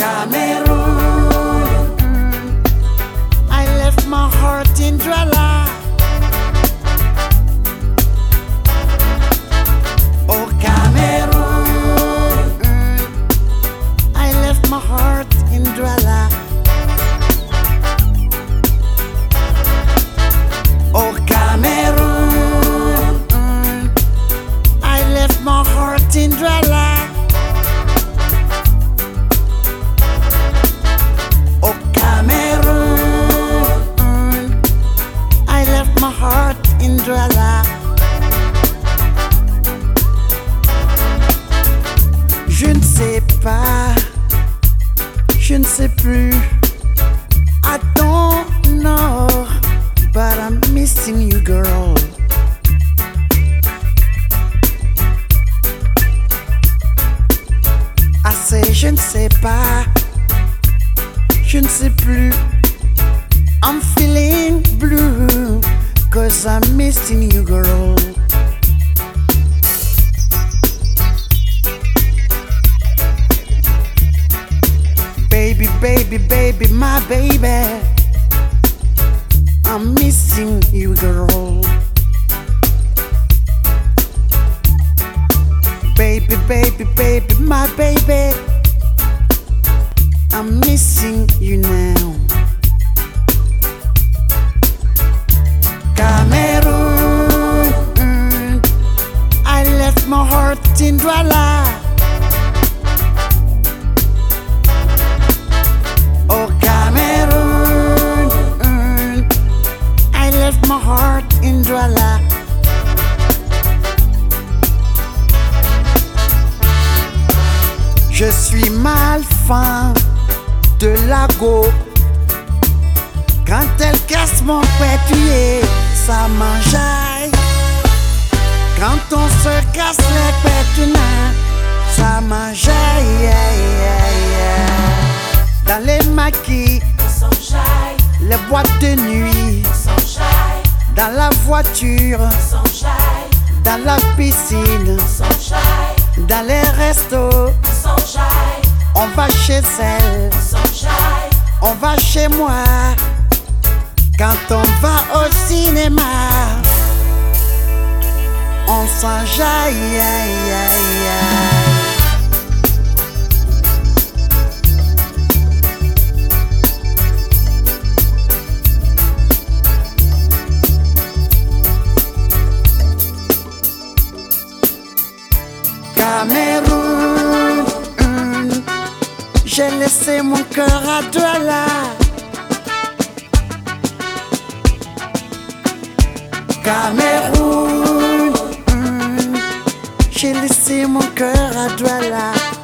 Cameroon, I left my heart in Douala. Oh Cameroon, I left my heart in Douala. Oh Cameroon, I left my heart in Douala. Oh Cameroon, I left my heart in Douala. Je ne sais pas, je ne sais plus. I don't know, but I'm missing you, girl. I say je ne sais pas, je ne sais plus. I'm feeling blue, 'cause I'm missing you, girl. Baby, baby, baby, my baby, I'm missing you, girl. Baby, baby, baby, my baby, I'm missing you now. Cameroon, I left my heart in Douala. Oh Cameroon, I left my heart in Douala. Je suis mal fin de la go. Quand elle casse mon pétuyer, ça m'enjaille. Quand on se casse les pétunins, ça m'enjaille. Dans les maquis, les boîtes de nuit, dans la voiture, dans la piscine, dans les restos, on va chez elle, on va chez moi. Quand on va au cinéma, on s'enjaille. Cameroun, j'ai laissé mon cœur à Douala. Cameroun, j'ai laissé mon cœur à Douala.